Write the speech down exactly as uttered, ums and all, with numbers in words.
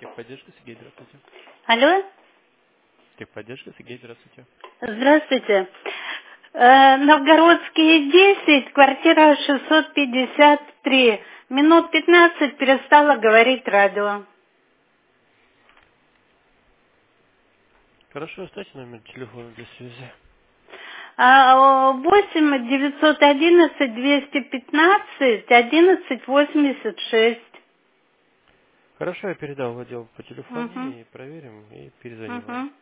Техподдержка, Сергей, здравствуйте. Алло? Техподдержка, Сергей, здравствуйте. Здравствуйте. Э, Новгородские десять, квартира шестьсот пятьдесят три. Минут пятнадцать перестала говорить радио. Хорошо, оставьте номер телефона для связи. А, восемь девятьсот одиннадцать двести пятнадцать одиннадцать восемьдесят шесть. Хорошо, я передал в отдел по Угу. телефонии, проверим и перезвоним вам. Угу.